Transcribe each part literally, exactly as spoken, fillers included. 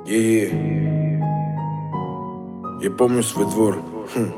И я помню свой двор. Хм.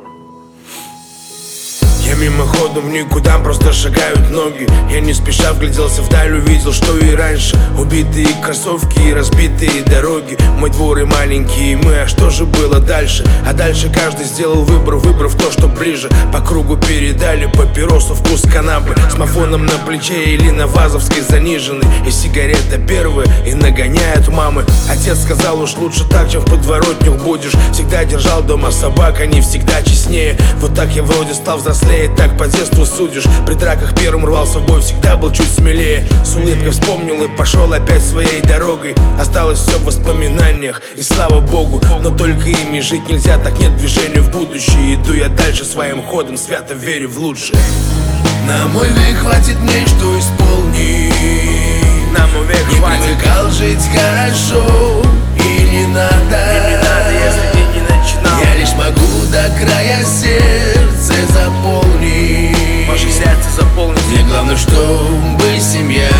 Я мимоходом в никуда, просто шагают ноги. Я не спеша вгляделся вдаль, увидел, что и раньше. Убитые кроссовки и разбитые дороги. Мой двор и маленькие мы, а что же было дальше? А дальше каждый сделал выбор, выбрав то, что ближе. По кругу передали папиросу, вкус канапы, с мафоном на плече или на вазовской заниженной. И сигарета первая, и нагоняют мамы. Отец сказал, уж лучше так, чем в подворотнях будешь. Всегда держал дома собак, они всегда честнее. Вот так я вроде стал взрослее, так по детству судишь. При драках первым рвался в бой, всегда был чуть смелее. С улыбкой вспомнил и пошел опять своей дорогой. Осталось все в воспоминаниях, и слава богу. Но только ими жить нельзя, так нет движения в будущее. Иду я дальше своим ходом, свято верю в лучшее. На мой век хватит мне, что исполнить. На мой век не хватит. привыкал жить хорошо, и не надо, и не надо, если ты не начинал. Я лишь могу до края сердце заполнить. Ваше сердце заполнить. Мне главное, чтобы семья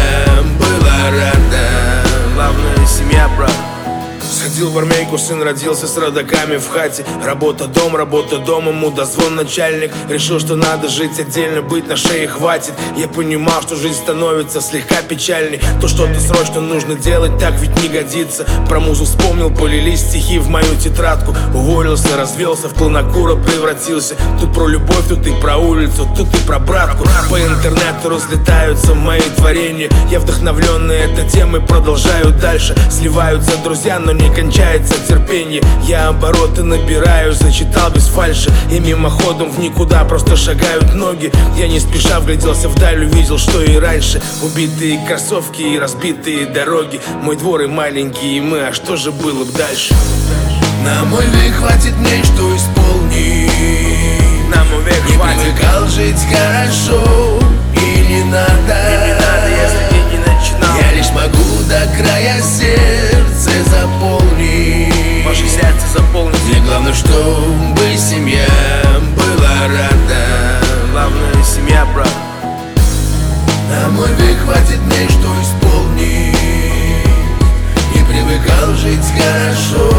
была рада. Главное, семья, брат. Сходил в армейку, сын родился с родаками в хате. Работа, дом, работа, дом, ему дозвон начальник. Решил, что надо жить отдельно, быть на шее хватит. Я понимал, что жизнь становится слегка печальней. То что-то срочно нужно делать, так ведь не годится. Про музу вспомнил, полились стихи в мою тетрадку. Уволился, развелся, в планокура превратился. Тут про любовь, тут и про улицу, тут и про братку. По интернету разлетаются мои творения. Я вдохновленный этой темой продолжаю дальше. Сливаются друзья, но не кончается терпение. Я обороты набираю, зачитал без фальши. И мимоходом в никуда просто шагают ноги. Я не спеша вгляделся вдаль, увидел, что и раньше. Убитые кроссовки и разбитые дороги. Мой двор и маленькие мы, а что же было бы дальше? На мой век хватит мне, что исполнить. На мой век не хватит. привыкал жить хорошо, и не надо, и не надо, если ты не начинал. Я лишь могу до края сердце заполнить. Ваше сердце заполнить. Мне главное, чтобы семья была рада. Главное, семья, брат. На мой век хватит мне, что исполнить. Не привыкал жить хорошо,